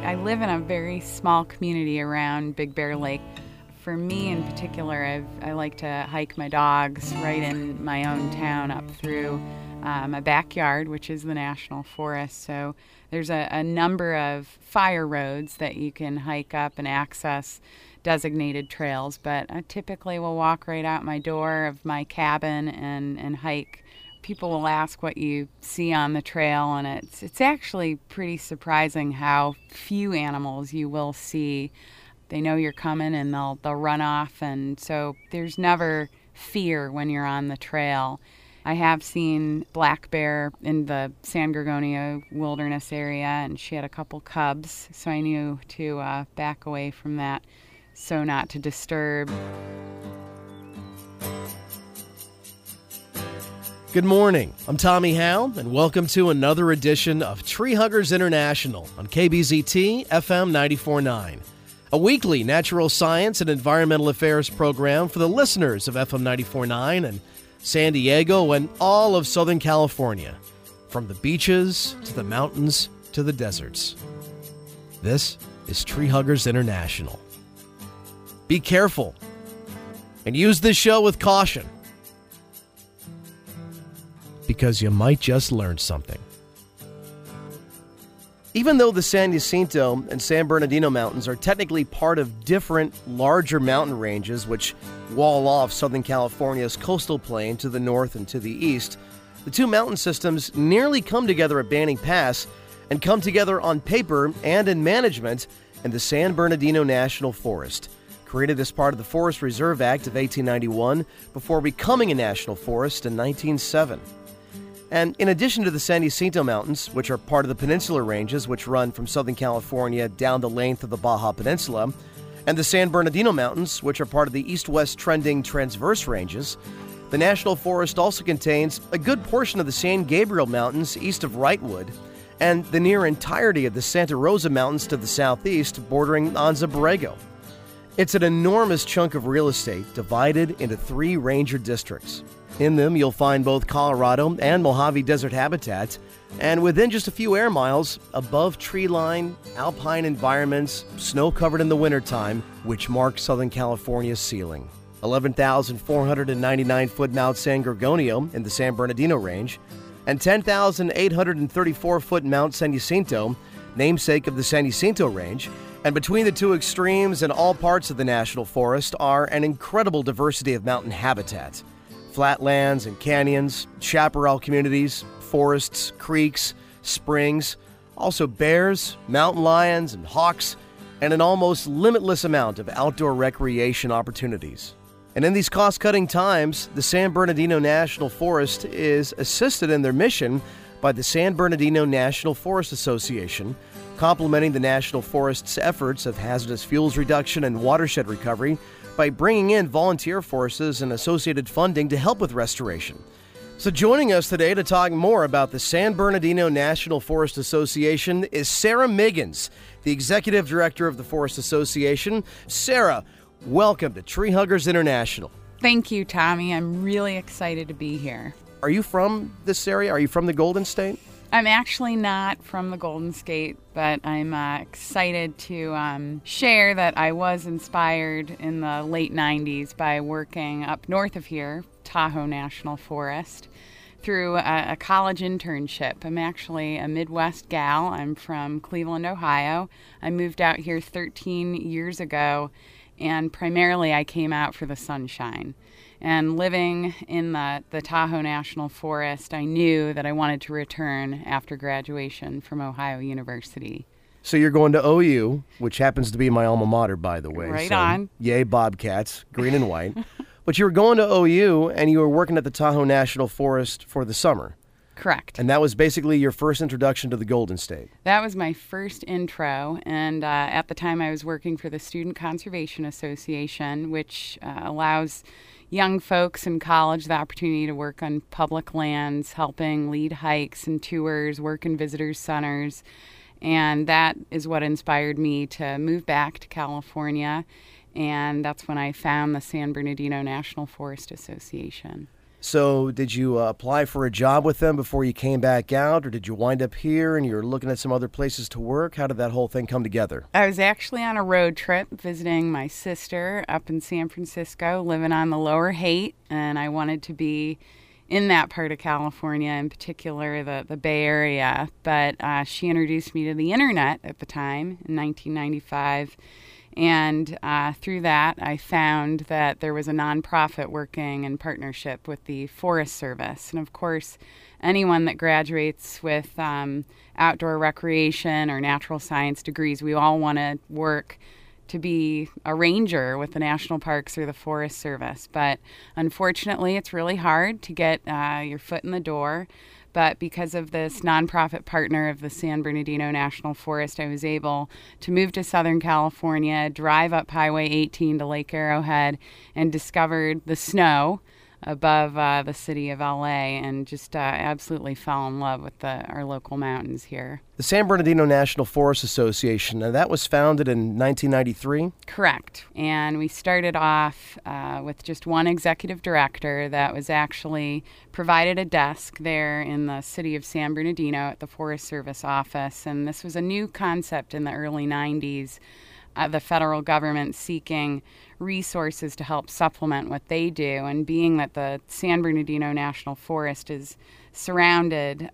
I live in a very small community around Big Bear Lake. For me in particular, I like to hike my dogs right in my own town up through my backyard, which is the National Forest. So there's a number of fire roads that you can hike up and access designated trails, but I typically will walk right out my door of my cabin and hike. People will ask what you see on the trail, and it's actually pretty surprising how few animals you will see. They know you're coming and they'll run off, and so there's never fear when you're on the trail. I have seen black bear in the San Gorgonio Wilderness area, and she had a couple cubs, so I knew to back away from that so not to disturb. Good morning. I'm Tommy Howe, and welcome to another edition of Tree Huggers International on KBZT FM 94.9. A weekly natural science and environmental affairs program for the listeners of FM 94.9 and San Diego and all of Southern California, from the beaches to the mountains to the deserts. This is Tree Huggers International. Be careful and use this show with caution, because you might just learn something. Even though the San Jacinto and San Bernardino Mountains are technically part of different, larger mountain ranges which wall off Southern California's coastal plain to the north and to the east, the two mountain systems nearly come together at Banning Pass and come together on paper and in management in the San Bernardino National Forest, created as part of the Forest Reserve Act of 1891 before becoming a national forest in 1907. And in addition to the San Jacinto Mountains, which are part of the Peninsular Ranges, which run from Southern California down the length of the Baja Peninsula, and the San Bernardino Mountains, which are part of the east-west trending Transverse Ranges, the National Forest also contains a good portion of the San Gabriel Mountains east of Wrightwood, and the near entirety of the Santa Rosa Mountains to the southeast, bordering Anza Borrego. It's an enormous chunk of real estate divided into 3 ranger districts. In them, you'll find both Colorado and Mojave Desert habitats, and within just a few air miles, above tree line, alpine environments, snow-covered in the wintertime, which mark Southern California's ceiling. 11,499-foot Mount San Gorgonio in the San Bernardino Range, and 10,834-foot Mount San Jacinto, namesake of the San Jacinto Range. And between the two extremes and all parts of the National Forest are an incredible diversity of mountain habitats. Flatlands and canyons, chaparral communities, forests, creeks, springs, also bears, mountain lions, and hawks, and an almost limitless amount of outdoor recreation opportunities. And in these cost-cutting times, the San Bernardino National Forest is assisted in their mission by the San Bernardino National Forest Association, complementing the National Forest's efforts of hazardous fuels reduction and watershed recovery by bringing in volunteer forces and associated funding to help with restoration. So joining us today to talk more about the San Bernardino National Forest Association is Sarah Miggins, the Executive Director of the Forest Association. Sarah, welcome to Tree Huggers International. Thank you, Tommy. I'm really excited to be here. Are you from this area? Are you from the Golden State? I'm actually not from the Golden State, but I'm excited to share that I was inspired in the late 90s by working up north of here, Tahoe National Forest, through a college internship. I'm actually a Midwest gal. I'm from Cleveland, Ohio. I moved out here 13 years ago, and primarily I came out for the sunshine. And living in the Tahoe National Forest, I knew that I wanted to return after graduation from Ohio University. So you're going to OU, which happens to be my alma mater, by the way. Right so, on. Yay, Bobcats, green and white. But you were going to OU, and you were working at the Tahoe National Forest for the summer. Correct. And that was basically your first introduction to the Golden State. That was my first intro, and at the time I was working for the Student Conservation Association, which allows young folks in college the opportunity to work on public lands, helping lead hikes and tours, work in visitors centers. And that is what inspired me to move back to California. And that's when I found the San Bernardino National Forest Association. So did you apply for a job with them before you came back out, or did you wind up here and you're looking at some other places to work? How did that whole thing come together? I was actually on a road trip visiting my sister up in San Francisco, living on the Lower Haight, and I wanted to be in that part of California, in particular the Bay Area. But she introduced me to the internet at the time in 1995. And through that, I found that there was a nonprofit working in partnership with the Forest Service. And of course, anyone that graduates with outdoor recreation or natural science degrees, we all want to work to be a ranger with the national parks or the Forest Service. But unfortunately, it's really hard to get your foot in the door. But because of this nonprofit partner of the San Bernardino National Forest, I was able to move to Southern California, drive up Highway 18 to Lake Arrowhead, and discovered the snow above the city of LA, and just absolutely fell in love with our local mountains here. The San Bernardino National Forest Association, now that was founded in 1993? Correct. And we started off with just one executive director that was actually provided a desk there in the city of San Bernardino at the Forest Service office. And this was a new concept in the early 90s. The federal government seeking resources to help supplement what they do. And being that the San Bernardino National Forest is surrounded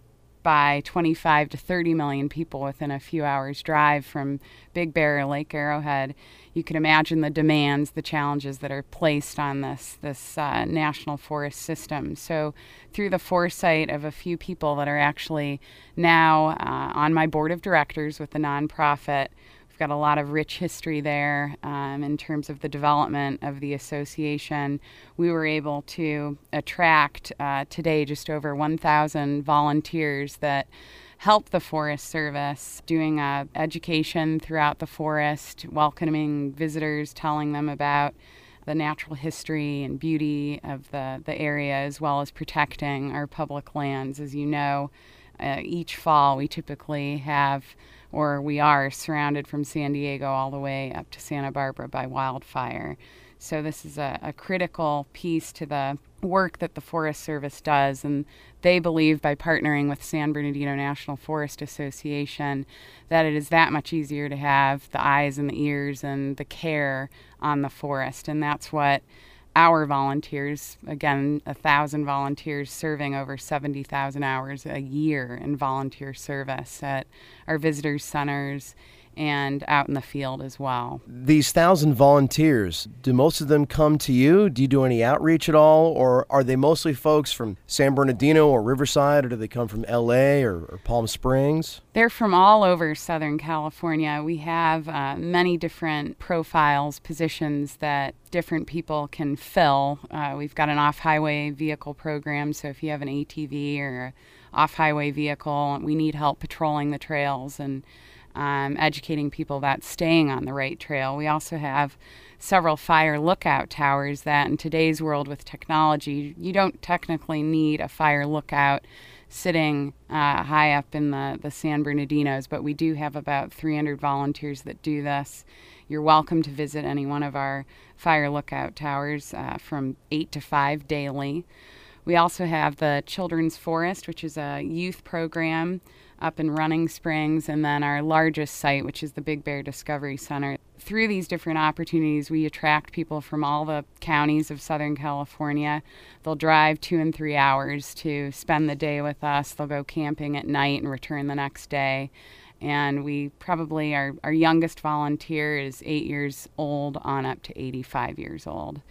by 25 to 30 million people within a few hours' drive from Big Bear or Lake Arrowhead, you can imagine the demands, the challenges that are placed on this national forest system. So through the foresight of a few people that are actually now on my board of directors with the nonprofit, got a lot of rich history there in terms of the development of the association. We were able to attract today just over 1,000 volunteers that help the Forest Service, doing education throughout the forest, welcoming visitors, telling them about the natural history and beauty of the area, as well as protecting our public lands. As you know, each fall we typically have, or we are, surrounded from San Diego all the way up to Santa Barbara by wildfire. So this is a critical piece to the work that the Forest Service does, and they believe by partnering with San Bernardino National Forest Association that it is that much easier to have the eyes and the ears and the care on the forest. And that's what our volunteers, again, 1,000 volunteers serving over 70,000 hours a year in volunteer service at our visitors centers and out in the field as well. These 1,000 volunteers, do most of them come to you? Do you do any outreach at all? Or are they mostly folks from San Bernardino or Riverside, or do they come from LA or Palm Springs? They're from all over Southern California. We have many different profiles, positions that different people can fill. We've got an off-highway vehicle program, so if you have an ATV or an off-highway vehicle, we need help patrolling the trails and educating people about staying on the right trail. We also have several fire lookout towers that in today's world with technology, you don't technically need a fire lookout sitting high up in the San Bernardinos, but we do have about 300 volunteers that do this. You're welcome to visit any one of our fire lookout towers from 8 to 5 daily. We also have the Children's Forest, which is a youth program up in Running Springs, and then our largest site, which is the Big Bear Discovery Center. Through these different opportunities, we attract people from all the counties of Southern California. They'll drive 2 and 3 hours to spend the day with us. They'll go camping at night and return the next day. And we probably, our youngest volunteer is 8 years old on up to 85 years old.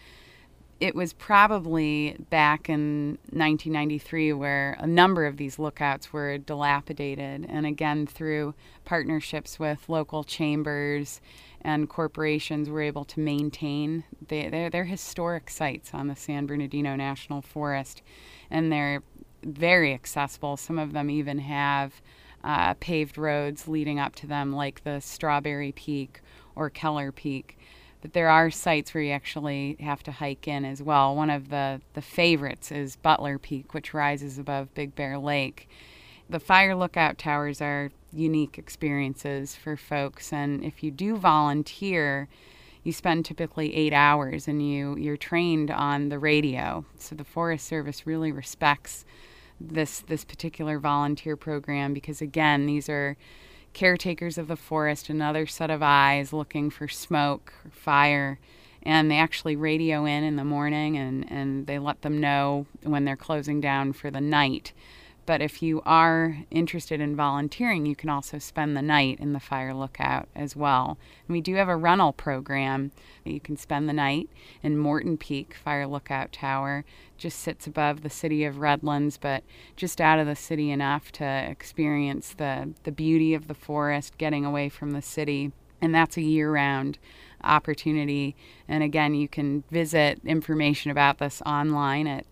It was probably back in 1993 where a number of these lookouts were dilapidated. And again, through partnerships with local chambers and corporations, we're able to maintain. They're historic sites on the San Bernardino National Forest, and they're very accessible. Some of them even have paved roads leading up to them, like the Strawberry Peak or Keller Peak. But there are sites where you actually have to hike in as well. One of the favorites is Butler Peak, which rises above Big Bear Lake. The fire lookout towers are unique experiences for folks, and if you do volunteer, you spend typically 8 hours, and you're trained on the radio. So the Forest Service really respects this particular volunteer program because, again, these are caretakers of the forest, another set of eyes looking for smoke or fire. And they actually radio in the morning, and they let them know when they're closing down for the night. But if you are interested in volunteering, you can also spend the night in the fire lookout as well. And we do have a rental program. You can spend the night in Morton Peak Fire Lookout Tower. Just sits above the city of Redlands, but just out of the city enough to experience the beauty of the forest, getting away from the city. And that's a year-round opportunity. And again, you can visit information about this online at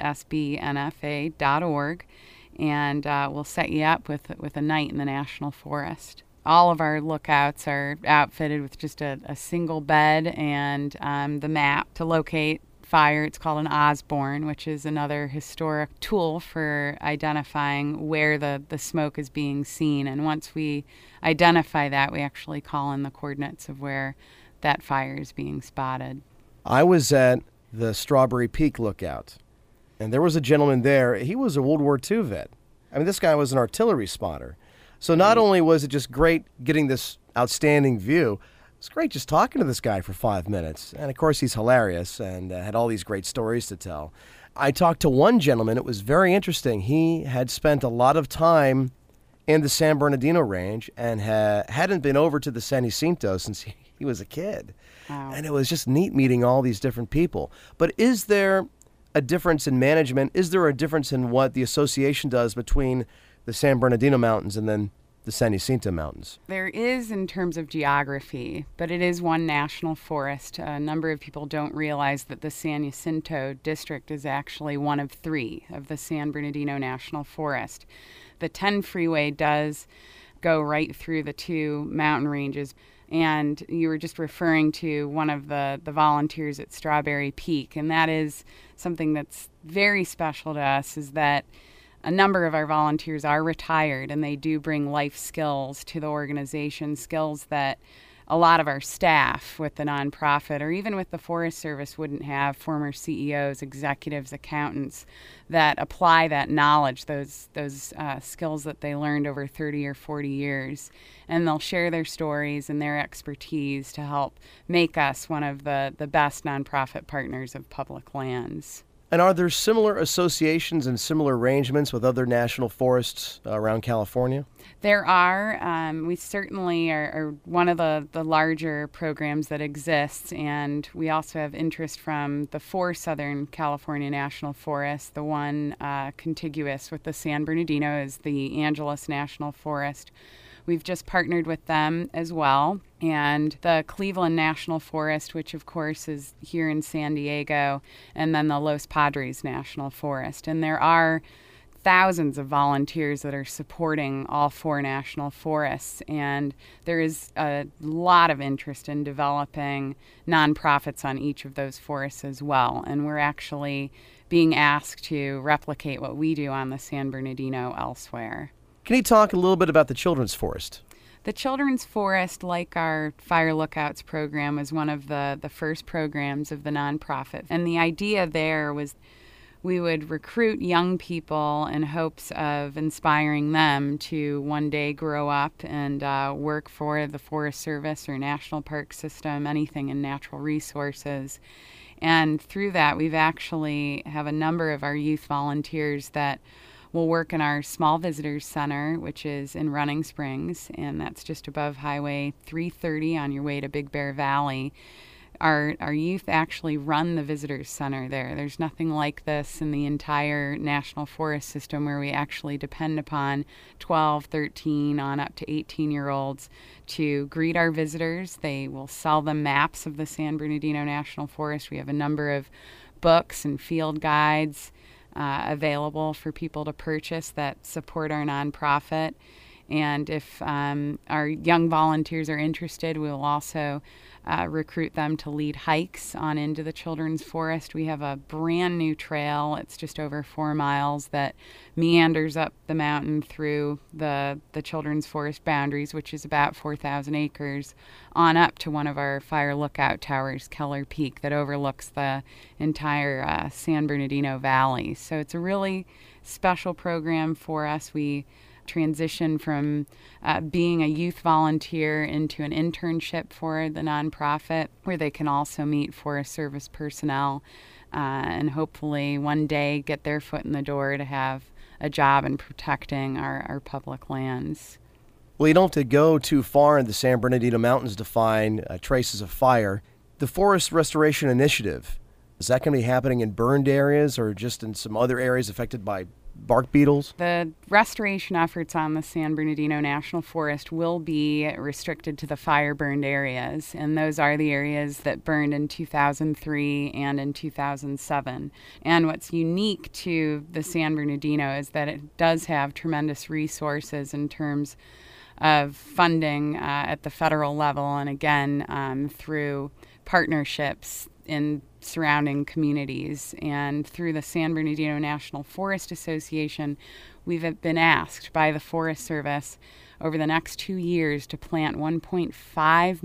sbnfa.org. And we'll set you up with a night in the National Forest. All of our lookouts are outfitted with just a single bed and the map to locate fire. It's called an Osborne, which is another historic tool for identifying where the smoke is being seen. And once we identify that, we actually call in the coordinates of where that fire is being spotted. I was at the Strawberry Peak Lookout, and there was a gentleman there. He was a World War II vet. I mean, this guy was an artillery spotter. So not only was it just great getting this outstanding view, it's great just talking to this guy for 5 minutes. And, of course, he's hilarious and had all these great stories to tell. I talked to one gentleman. It was very interesting. He had spent a lot of time in the San Bernardino Range and hadn't been over to the San Jacinto since he was a kid. Wow. And it was just neat meeting all these different people. But is there a difference in management? Is there a difference in what the association does between the San Bernardino Mountains and then the San Jacinto Mountains? There is in terms of geography, but it is one national forest. A number of people don't realize that the San Jacinto district is actually one of 3 of the San Bernardino National Forest. The 10 freeway does go right through the 2 mountain ranges. And you were just referring to one of the volunteers at Strawberry Peak, and that is something that's very special to us, is that a number of our volunteers are retired, and they do bring life skills to the organization, skills that a lot of our staff with the nonprofit or even with the Forest Service wouldn't have. Former CEOs, executives, accountants that apply that knowledge, those skills that they learned over 30 or 40 years. And they'll share their stories and their expertise to help make us one of the best nonprofit partners of public lands. And are there similar associations and similar arrangements with other national forests around California? There are. We certainly are one of the larger programs that exists, and we also have interest from the 4 Southern California national forests. The one contiguous with the San Bernardino is the Angeles National Forest. We've just partnered with them as well. And the Cleveland National Forest, which of course is here in San Diego, and then the Los Padres National Forest. And there are thousands of volunteers that are supporting all 4 national forests. And there is a lot of interest in developing nonprofits on each of those forests as well. And we're actually being asked to replicate what we do on the San Bernardino elsewhere. Can you talk a little bit about the Children's Forest? The Children's Forest, like our Fire Lookouts program, was one of the first programs of the nonprofit. And the idea there was we would recruit young people in hopes of inspiring them to one day grow up and work for the Forest Service or National Park System, anything in natural resources. And through that, we've actually have a number of our youth volunteers that will work in our Small Visitors Center, which is in Running Springs, and that's just above Highway 330 on your way to Big Bear Valley. Our youth actually run the Visitors Center there. There's nothing like this in the entire National Forest System where we actually depend upon 12, 13, on up to 18-year-olds to greet our visitors. They will sell them maps of the San Bernardino National Forest. We have a number of books and field guides available for people to purchase that support our nonprofit. And if our young volunteers are interested, we will also recruit them to lead hikes on into the Children's Forest. We have a brand new trail. It's just over 4 miles that meanders up the mountain through the Children's Forest boundaries, which is about 4,000 acres, on up to one of our fire lookout towers, Keller Peak, that overlooks the entire San Bernardino Valley. So it's a really special program for us. We transition from being a youth volunteer into an internship for the nonprofit, where they can also meet Forest Service personnel and hopefully one day get their foot in the door to have a job in protecting our public lands. Well, you don't have to go too far in the San Bernardino Mountains to find traces of fire. The Forest Restoration Initiative, is that going to be happening in burned areas or just in some other areas affected by bark beetles? The restoration efforts on the San Bernardino National Forest will be restricted to the fire-burned areas, and those are the areas that burned in 2003 and in 2007. And what's unique to the San Bernardino is that it does have tremendous resources in terms of funding at the federal level, and again through partnerships in surrounding communities. And through the San Bernardino National Forest Association, we've been asked by the Forest Service over the next 2 years to plant 1.5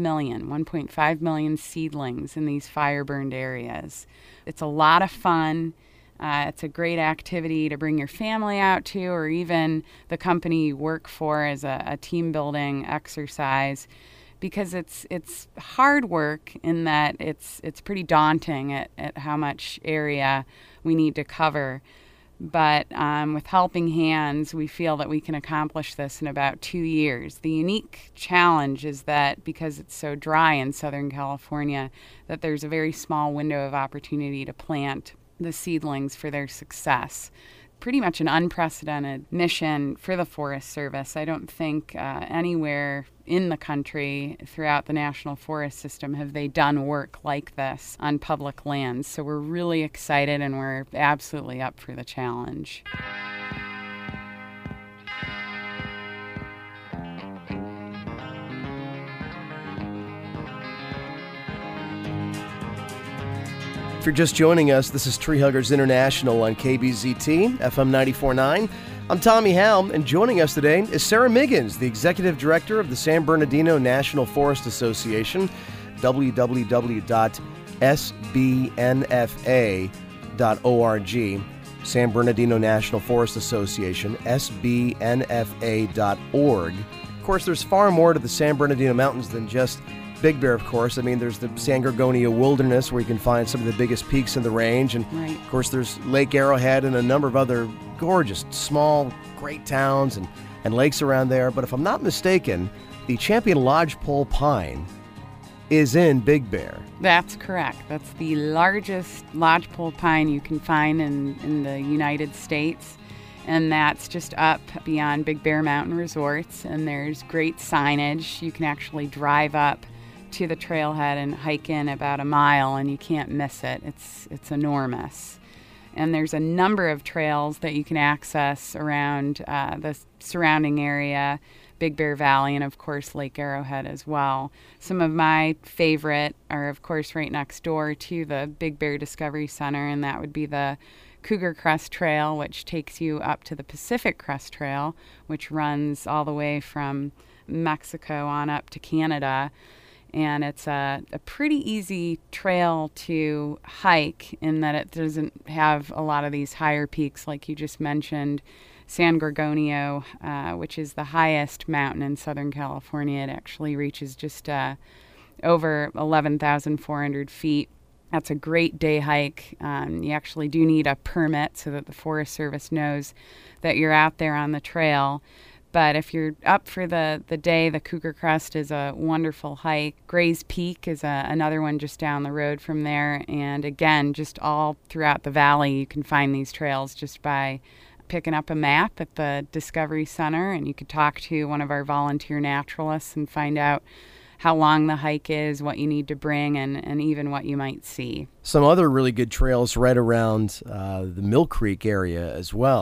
million seedlings in these fire-burned areas. It's a lot of fun. It's a great activity to bring your family out to, or even the company you work for, as a team-building exercise, because it's hard work in that it's pretty daunting at how much area we need to cover. But with helping hands, we feel that we can accomplish this in about 2 years. The unique challenge is that because it's so dry in Southern California, that there's a very small window of opportunity to plant the seedlings for their success. Pretty much an unprecedented mission for the Forest Service. I don't think anywhere in the country throughout the National Forest System have they done work like this on public lands. So we're really excited and we're absolutely up for the challenge. If you're just joining us, this is Tree Huggers International on KBZT, FM 94.9. I'm Tommy Howe, and joining us today is Sarah Miggins, the Executive Director of the San Bernardino National Forest Association, www.sbnfa.org. San Bernardino National Forest Association, sbnfa.org. Of course, there's far more to the San Bernardino Mountains than just Big Bear, of course. I mean, there's the San Gorgonio Wilderness, where you can find some of the biggest peaks in the range. And, right, of course, there's Lake Arrowhead and a number of other gorgeous, small, great towns and lakes around there. But if I'm not mistaken, the Champion Lodgepole Pine is in Big Bear. That's correct. That's the largest lodgepole pine you can find in the United States. And that's just up beyond Big Bear Mountain Resorts. And there's great signage. You can actually drive up to the trailhead and hike in about a mile, and you can't miss it. It's enormous. And there's a number of trails that you can access around the surrounding area, Big Bear Valley, and of course Lake Arrowhead as well. Some of my favorite are, of course, right next door to the Big Bear Discovery Center, and that would be the Cougar Crest Trail, which takes you up to the Pacific Crest Trail, which runs all the way from Mexico on up to Canada. And it's a pretty easy trail to hike in that it doesn't have a lot of these higher peaks like you just mentioned. San Gorgonio, which is the highest mountain in Southern California, it actually reaches just over 11,400 feet. That's a great day hike. You actually do need a permit so that the Forest Service knows that you're out there on the trail. But if you're up for the day, the Cougar Crest is a wonderful hike. Gray's Peak is another one just down the road from there. And again, just all throughout the valley, you can find these trails just by picking up a map at the Discovery Center. And you could talk to one of our volunteer naturalists and find out how long the hike is, what you need to bring, and even what you might see. Some other really good trails right around the Mill Creek area as well,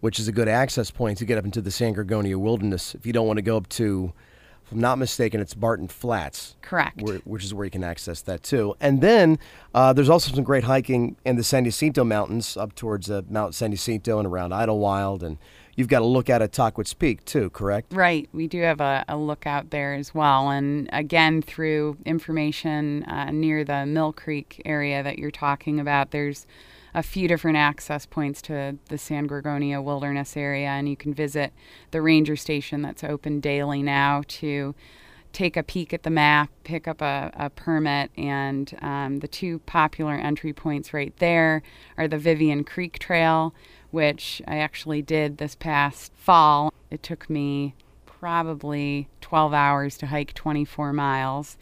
which is a good access point to get up into the San Gorgonio Wilderness if you don't want to go up to, if I'm not mistaken, it's Barton Flats. Correct. Which is where you can access that too. And then there's also some great hiking in the San Jacinto Mountains up towards Mount San Jacinto and around Idlewild. And you've got a lookout at Tahquitz Peak too, correct? Right. We do have a lookout there as well. And again, through information near the Mill Creek area that you're talking about, there's a few different access points to the San Gorgonio Wilderness area, and you can visit the ranger station that's open daily now to take a peek at the map, pick up a permit, and the two popular entry points right there are the Vivian Creek Trail, which I actually did this past fall. It took me probably 12 hours to hike 24 miles.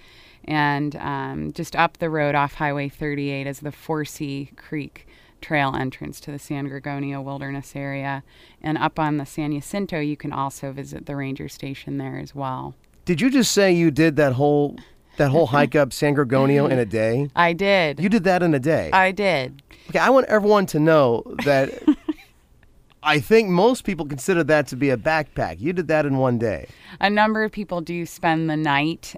And just up the road off Highway 38 is the Forsey Creek Trail entrance to the San Gorgonio Wilderness area. And up on the San Jacinto, you can also visit the ranger station there as well. Did you just say you did that whole hike up San Gorgonio in a day? I did. You did that in a day? I did. Okay, I want everyone to know that I think most people consider that to be a backpack. You did that in one day. A number of people do spend the night,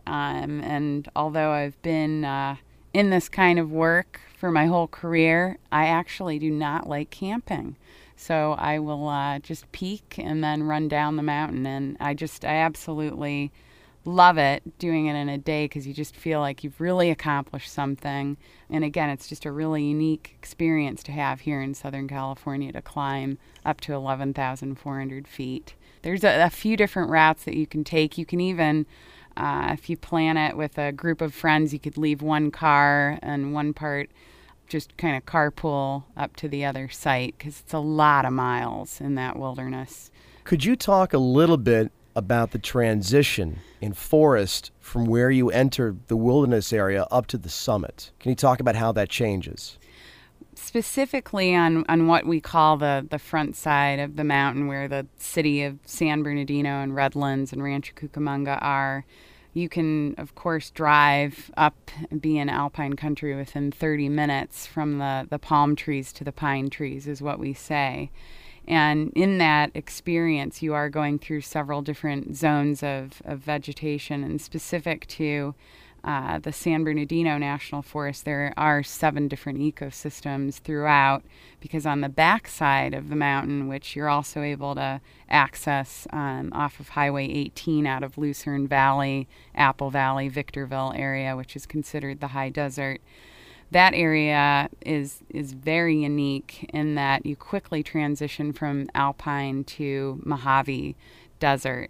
and although I've been in this kind of work for my whole career, I actually do not like camping. So I will just peak and then run down the mountain, and I absolutely love it doing it in a day because you just feel like you've really accomplished something. And again, it's just a really unique experience to have here in Southern California to climb up to 11,400 feet. There's a few different routes that you can take. You can even, if you plan it with a group of friends, you could leave one car and one part just kind of carpool up to the other site because it's a lot of miles in that wilderness. Could you talk a little bit about the transition in forest from where you enter the wilderness area up to the summit? Can you talk about how that changes? Specifically on what we call the front side of the mountain where the city of San Bernardino and Redlands and Rancho Cucamonga are, you can, of course, drive up and be in alpine country within 30 minutes from the palm trees to the pine trees, is what we say. And in that experience, you are going through several different zones of vegetation. And specific to the San Bernardino National Forest, there are 7 different ecosystems throughout, because on the backside of the mountain, which you're also able to access off of Highway 18 out of Lucerne Valley, Apple Valley, Victorville area, which is considered the high desert, that area is very unique in that you quickly transition from alpine to Mojave Desert.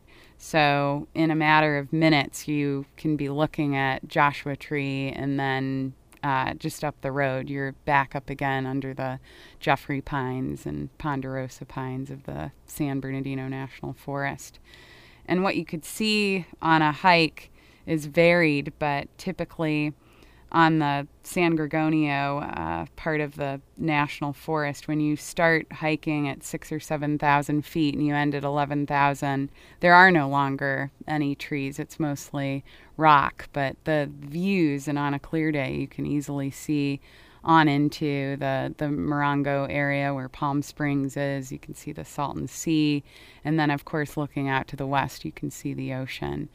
So in a matter of minutes, you can be looking at Joshua Tree, and then just up the road, you're back up again under the Jeffrey Pines and Ponderosa Pines of the San Bernardino National Forest. And what you could see on a hike is varied, but typically on the San Gorgonio part of the national forest, when you start hiking at 6,000 or 7,000 feet and you end at 11,000, there are no longer any trees. It's mostly rock, but the views, and on a clear day, you can easily see on into the Morongo area where Palm Springs is. You can see the Salton Sea, and then, of course, looking out to the west, you can see the ocean.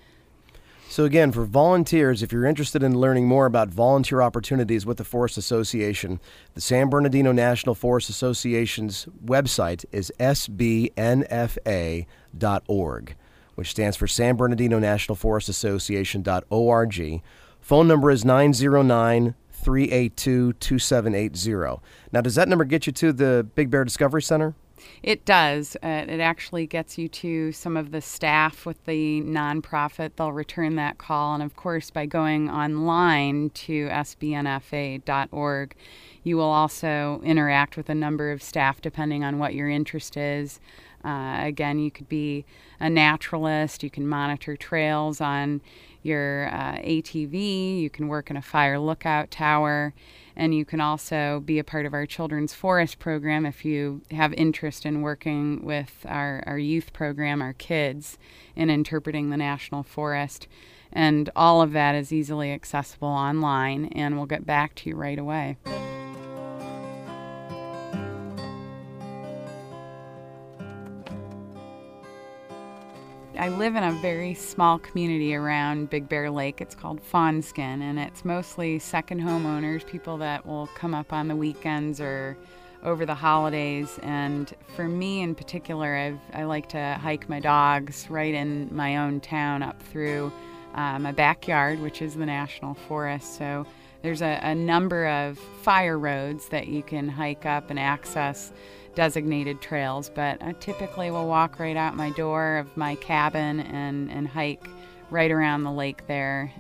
So again, for volunteers, if you're interested in learning more about volunteer opportunities with the Forest Association, the San Bernardino National Forest Association's website is sbnfa.org, which stands for San Bernardino National Forest Association.org. Phone number is 909-382-2780. Now, does that number get you to the Big Bear Discovery Center? It does. It actually gets you to some of the staff with the nonprofit. They'll return that call. And of course, by going online to sbnfa.org, you will also interact with a number of staff depending on what your interest is. Again, you could be a naturalist. You can monitor trails on your ATV. You can work in a fire lookout tower. And you can also be a part of our Children's Forest program if you have interest in working with our youth program, our kids, in interpreting the National Forest. And all of that is easily accessible online, and we'll get back to you right away. I live in a very small community around Big Bear Lake. It's called Fawnskin, and it's mostly second homeowners, people that will come up on the weekends or over the holidays. And for me in particular, I like to hike my dogs right in my own town up through my backyard, which is the National Forest. So there's a number of fire roads that you can hike up and access designated trails, but I typically will walk right out my door of my cabin and hike right around the lake there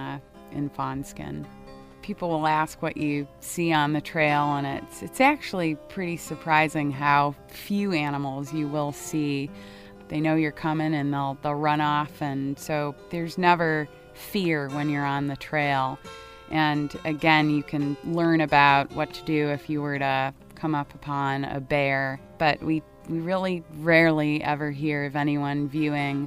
in Fawnskin. People will ask what you see on the trail, and it's actually pretty surprising how few animals you will see. They know you're coming and they'll run off, and so there's never fear when you're on the trail. And again, you can learn about what to do if you were to come up upon a bear, but we really rarely ever hear of anyone viewing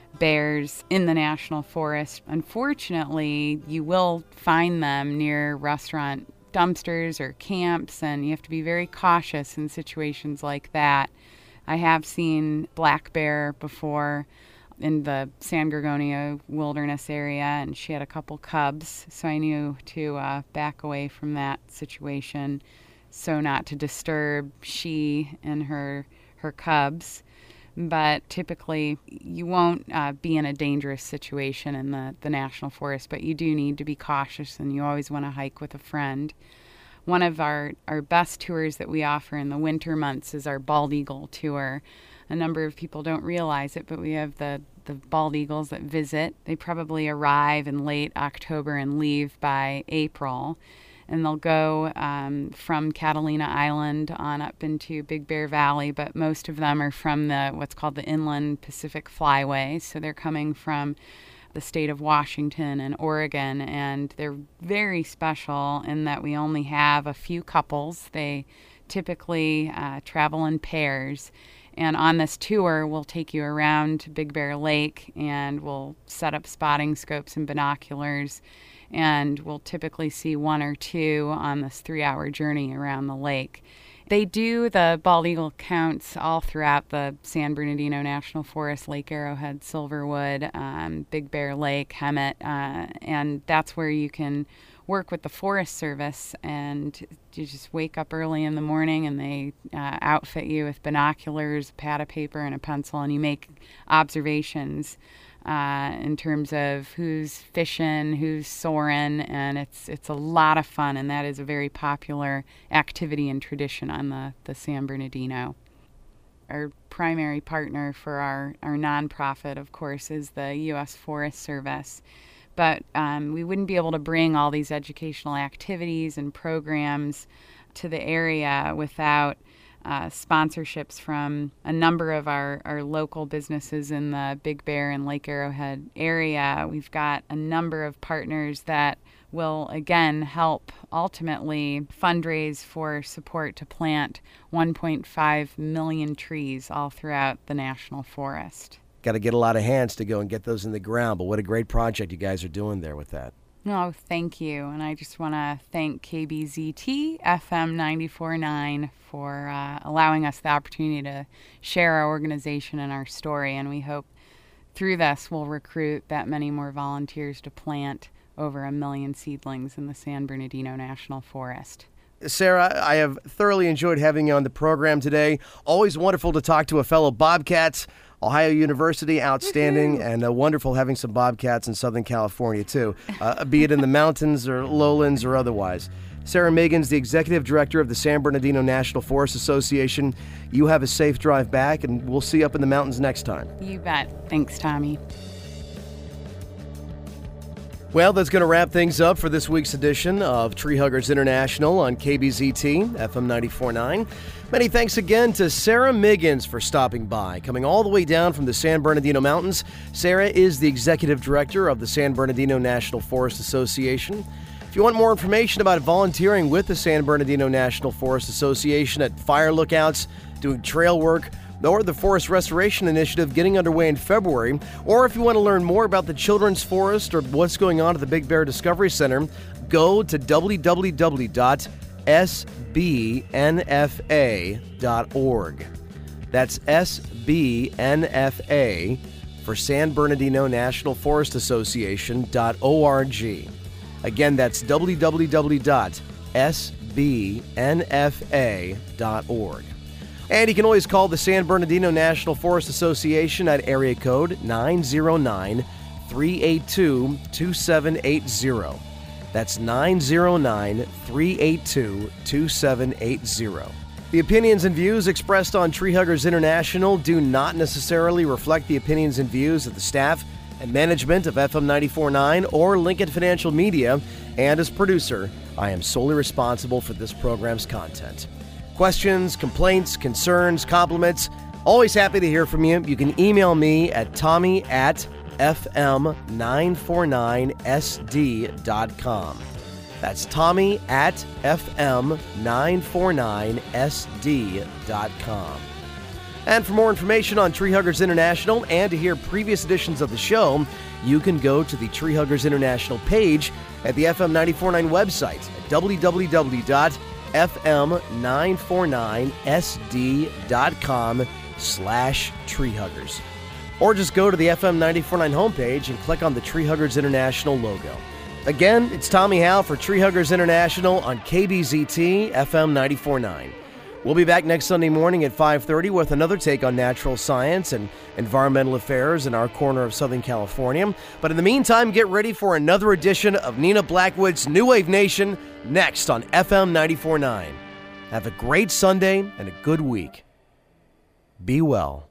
bears in the National Forest. Unfortunately, you will find them near restaurant dumpsters or camps, and you have to be very cautious in situations like that. I have seen black bear before in the San Gorgonio Wilderness area, and she had a couple cubs, so I knew to back away from that situation so not to disturb she and her cubs. But typically you won't be in a dangerous situation in the National Forest, but you do need to be cautious, and you always want to hike with a friend. One of our best tours that we offer in the winter months is our Bald Eagle tour. A number of people don't realize it, but we have the bald eagles that visit. They probably arrive in late October and leave by April. And they'll go from Catalina Island on up into Big Bear Valley, but most of them are from what's called the Inland Pacific Flyway. So they're coming from the state of Washington and Oregon, and they're very special in that we only have a few couples. They typically travel in pairs. And on this tour, we'll take you around Big Bear Lake, and we'll set up spotting scopes and binoculars, and we'll typically see one or two on this 3-hour journey around the lake. They do the bald eagle counts all throughout the San Bernardino National Forest, Lake Arrowhead, Silverwood, Big Bear Lake, Hemet, and that's where you can work with the Forest Service, and you just wake up early in the morning and they outfit you with binoculars, a pad of paper, and a pencil, and you make observations in terms of who's fishing, who's soaring, and it's a lot of fun, and that is a very popular activity and tradition on the San Bernardino. Our primary partner for our nonprofit, of course, is the U.S. Forest Service. But we wouldn't be able to bring all these educational activities and programs to the area without sponsorships from a number of our local businesses in the Big Bear and Lake Arrowhead area. We've got a number of partners that will, again, help ultimately fundraise for support to plant 1.5 million trees all throughout the National Forest. Got to get a lot of hands to go and get those in the ground, but what a great project you guys are doing there with that. Oh, thank you. And I just want to thank KBZT FM 94.9 for allowing us the opportunity to share our organization and our story. And we hope through this we'll recruit that many more volunteers to plant over 1 million seedlings in the San Bernardino National Forest. Sarah, I have thoroughly enjoyed having you on the program today. Always wonderful to talk to a fellow Bobcats. Ohio University, outstanding, and wonderful having some Bobcats in Southern California, too, be it in the mountains or lowlands or otherwise. Sarah Megan's the Executive Director of the San Bernardino National Forest Association. You have a safe drive back, and we'll see you up in the mountains next time. You bet. Thanks, Tommy. Well, that's going to wrap things up for this week's edition of Tree Huggers International on KBZT, FM 94.9. Many thanks again to Sarah Miggins for stopping by, coming all the way down from the San Bernardino Mountains. Sarah is the Executive Director of the San Bernardino National Forest Association. If you want more information about volunteering with the San Bernardino National Forest Association at fire lookouts, doing trail work, or the Forest Restoration Initiative getting underway in February, or if you want to learn more about the Children's Forest or what's going on at the Big Bear Discovery Center, go to www.sbnfa.org. That's SBNFA for for San Bernardino National Forest Association.org. Again, that's www.sbnfa.org. And you can always call the San Bernardino National Forest Association at area code 909-382-2780. That's 909-382-2780. The opinions and views expressed on Tree Huggers International do not necessarily reflect the opinions and views of the staff and management of FM 94.9 or Lincoln Financial Media, and as producer, I am solely responsible for this program's content. Questions, complaints, concerns, compliments, always happy to hear from you. You can email me at tommy@fm949sd.com. That's tommy@fm949sd.com. And for more information on Tree Huggers International and to hear previous editions of the show, you can go to the Tree Huggers International page at the FM 94.9 website at www.fm949sd.com/treehuggers. Or just go to the FM 94.9 homepage and click on the Tree Huggers International logo. Again, it's Tommy Howe for Tree Huggers International on KBZT FM 94.9. We'll be back next Sunday morning at 5:30 with another take on natural science and environmental affairs in our corner of Southern California. But in the meantime, get ready for another edition of Nina Blackwood's New Wave Nation next on FM 94.9. Have a great Sunday and a good week. Be well.